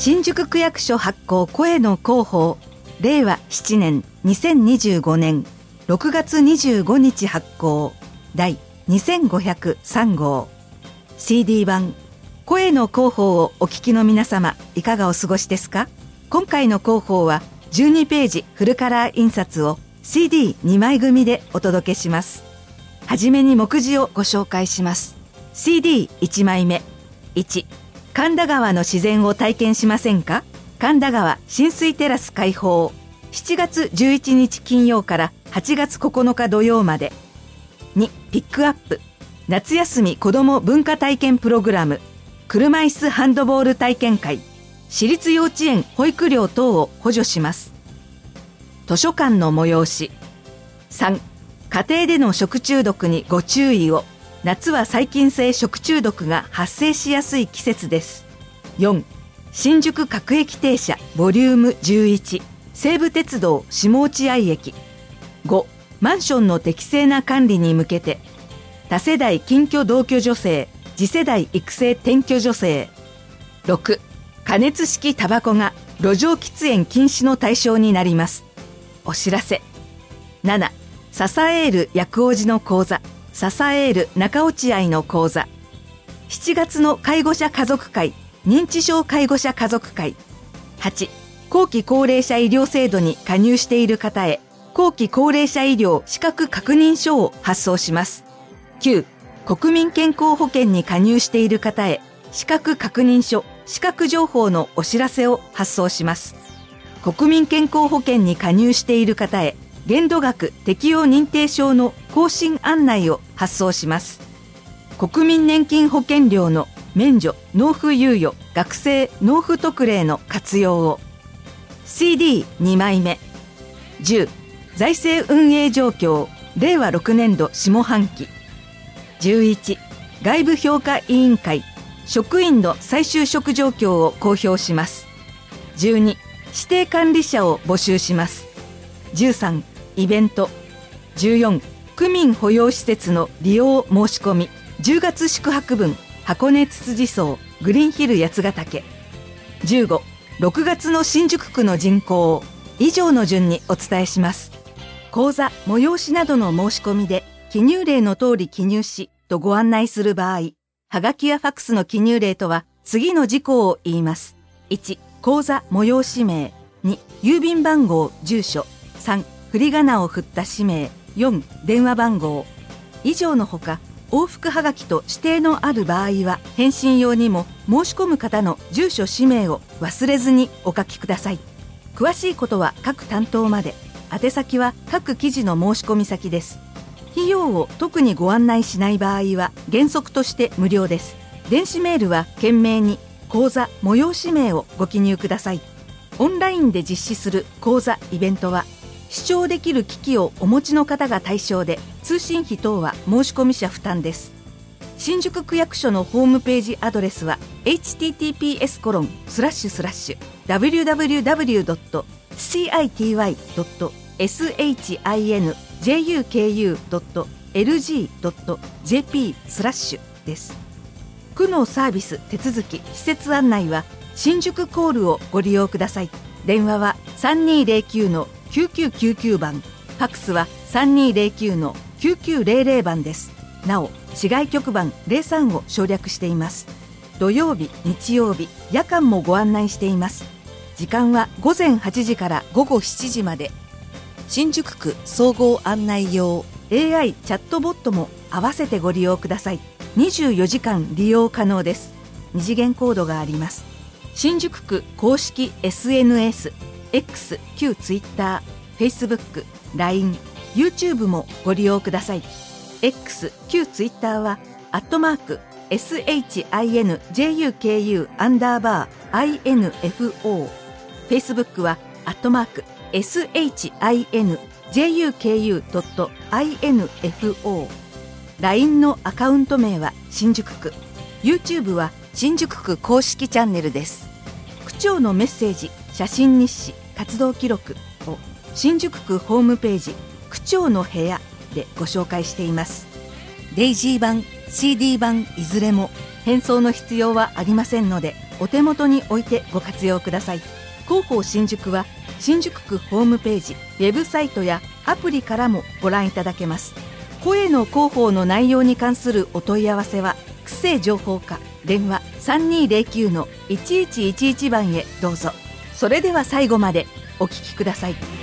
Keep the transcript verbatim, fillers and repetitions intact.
新宿区役所発行声の広報れいわしちねんにせんにじゅうごねんろくがつにじゅうごにち発行第にせんごひゃくさんごう シーディー 版声の広報をお聞きの皆様、いかがお過ごしですか？今回の広報はじゅうにページフルカラー印刷を シーディーに 枚組でお届けします。はじめに目次をご紹介します。 シーディーいち 枚目。いち、神田川の自然を体験しませんか？神田川浸水テラス開放、しちがつじゅういちにち金曜からはちがつここのか土曜まで。に、ピックアップ夏休み子ども文化体験プログラム、車椅子ハンドボール体験会、私立幼稚園保育料等を補助します。図書館の催し。さん、家庭での食中毒にご注意を。夏は細菌性食中毒が発生しやすい季節です。よん、新宿各駅停車ボリュームじゅういち、西武鉄道下落合駅。ご、マンションの適正な管理に向けて多世代近居同居助成、次世代育成転居助成。ろく、加熱式タバコが路上喫煙禁止の対象になります。お知らせ。なな、ササエール薬王子の講座、ササエール中落合の講座。しちがつの介護者家族会、認知症介護者家族会。はち、後期高齢者医療制度に加入している方へ後期高齢者医療資格確認書を発送します。きゅう、国民健康保険に加入している方へ資格確認書、資格情報のお知らせを発送します。国民健康保険に加入している方へ限度額適用認定証の更新案内を発送します。国民年金保険料の免除、納付猶予、学生納付特例の活用を。 シーディーに 枚目。じゅう、財政運営状況れいわろくねんど下半期。じゅういち、外部評価委員会職員の再就職状況を公表します。じゅうに、指定管理者を募集します。じゅうさん、イベント。じゅうよん、区民保養施設の利用申し込み、じゅうがつ宿泊分箱根つつじ荘グリーンヒル八ヶ岳。じゅうご、ろくがつの新宿区の人口。以上の順にお伝えします。講座、催しなどの申し込みで記入例の通り記入しとご案内する場合、はがきやファックスの記入例とは次の事項を言います。いち、講座催し名。に、郵便番号住所。さん、振り仮名を振った氏名。よん、電話番号。以上のほか往復はがきと指定のある場合は返信用にも申し込む方の住所氏名を忘れずにお書きください。詳しいことは各担当まで。宛先は各記事の申し込み先です。費用を特にご案内しない場合は原則として無料です。電子メールは懸命に講座催し名をご記入ください。オンラインで実施する講座イベントは視聴できる機器をお持ちの方が対象で、通信費等は申し込み者負担です。新宿区役所のホームページアドレスは エイチティーティーピーエスコロンスラッシュスラッシュダブリューダブリューダブリュードットシーアイティーワイドットエスエイチアイエヌジェイユーケーユードットエルジードットジェーピースラッシュです。区のサービス手続き施設案内は新宿コールをご利用ください。電話はさんにーぜろきゅうのきゅうきゅうきゅうきゅうばん、ファックスはさんにーぜろきゅうのきゅうきゅうぜろぜろばんです。なお市外局番ゼロさんを省略しています。土曜日、日曜日、夜間もご案内しています。時間はごぜんはちじからごごしちじまで。新宿区総合案内用 エーアイ チャットボットも合わせてご利用ください。にじゅうよじかん利用可能です。二次元コードがあります。新宿区公式 エスエヌエス、X、旧 Twitter、Facebook、ライン、YouTube もご利用ください。X、旧 Twitter はアットマーク エスエイチアイエヌジェイユーケーユー アンダーバー アイエヌエフオー、Facebook はアットマーク エスエイチアイエヌジェイユーケーユードットアイエヌエフオー、ライン のアカウント名は新宿区、YouTube は新宿区公式チャンネルです。区長のメッセージ、写真日誌、活動記録を新宿区ホームページ区長の部屋でご紹介しています。デイジー版、シーディー 版いずれも返送の必要はありませんのでお手元に置いてご活用ください。広報新宿は新宿区ホームページ、ウェブサイトやアプリからもご覧いただけます。声の広報の内容に関するお問い合わせは区政情報課電話 さんにーぜろきゅうのいちいちいちいち 番へどうぞ。それでは最後までお聞きください。